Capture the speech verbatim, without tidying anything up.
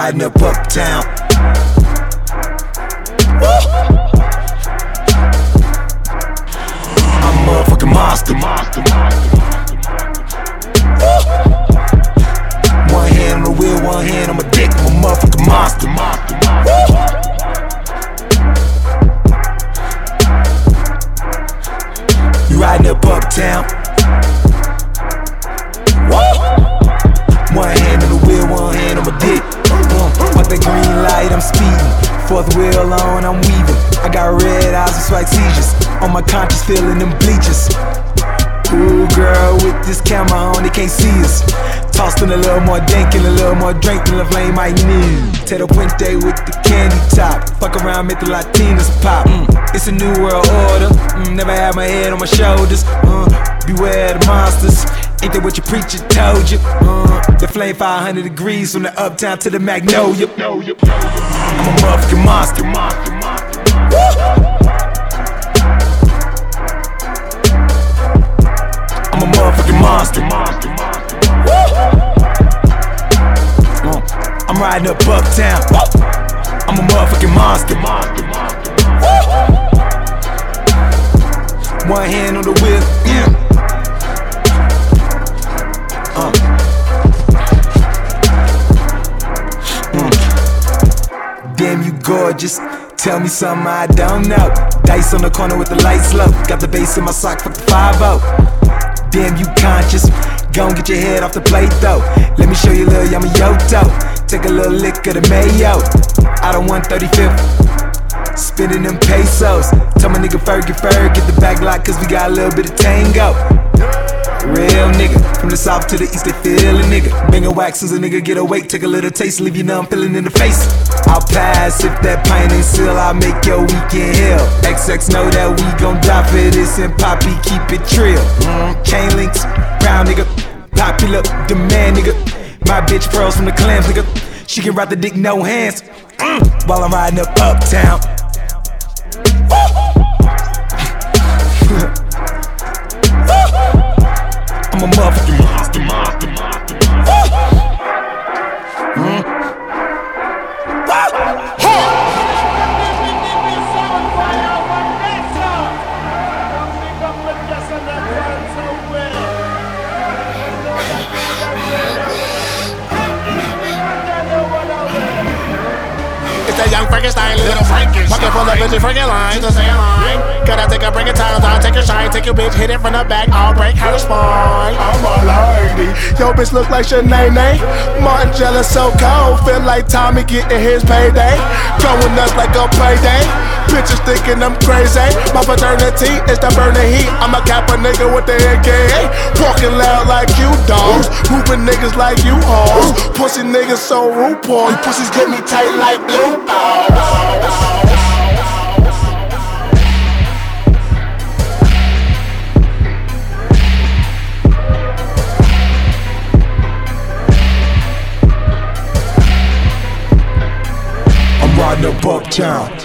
riding up uptown. I'm a motherfucking monster. One hand on the wheel, one hand on my dick. I'm a motherfucking monster. You riding up uptown. One hand on the wheel, one hand on my dick. Uh, Fuck that green light, I'm speeding. Fourth wheel on, I'm weaving. I got red eyes and swag seizures. On my conscience, feeling them bleachers. Ooh, girl, with this camera on, they can't see us. Tossed in a little more dank and a little more drink than the flame might need. Te the Puente with the candy top. Fuck around, make the Latinas pop. Mm, it's a new world order. Mm, never had my head on my shoulders. Uh, beware the monsters. Ain't that what your preacher told you? Uh, the flame five hundred degrees from the uptown to the Magnolia. I'm a motherfucking monster. I'm a motherfucking monster. Uh, I'm riding up uptown. I'm a motherfucking monster. One hand on the wheel. Yeah. Uh. Mm. Damn, you gorgeous. Tell me something I don't know. Dice on the corner with the lights low. Got the bass in my sock, fuck the five oh. Damn, you conscious. Gon' get your head off the plate though. Let me show you a little yummy yoto. Take a little lick of the mayo. Out of one thirty-fifth, spinning them pesos. Tell my nigga Fergie Ferg, get the back lock, cause we got a little bit of tango. Real nigga, from the south to the east, they feel a nigga. Bang a wax as a nigga get awake, take a little taste, leave you numb, feeling in the face. I'll pass if that pint ain't seal, I'll make your weekend hell. X X know that we gon' die for this, and Poppy keep it trill. Mm, chain links, brown nigga, popular demand nigga. My bitch pearls from the clams nigga, she can ride the dick no hands. Mm, while I'm riding up uptown. I'm a motherfucking monster, monster, monster, monster. Mm. It's that young Frankenstein, little Frankenstein. Pocket full of bitches, freaking lines, just say a line. Gotta take a break in time, I'll take a shine. Take your bitch, hit it from the back, I'll break her spine. I'm a lady. Yo, bitch look like Shanae. Martin jealous, so cold. Feel like Tommy getting his payday. Going nuts like a payday. Bitches thinking I'm crazy. My fraternity is the burning heat. I'm a Kappa nigga with the A K A. Walking loud like you dogs. Moving niggas like you hoes. Pussy niggas so RuPaul. You pussies get me tight like blue balls. I'm riding up uptown.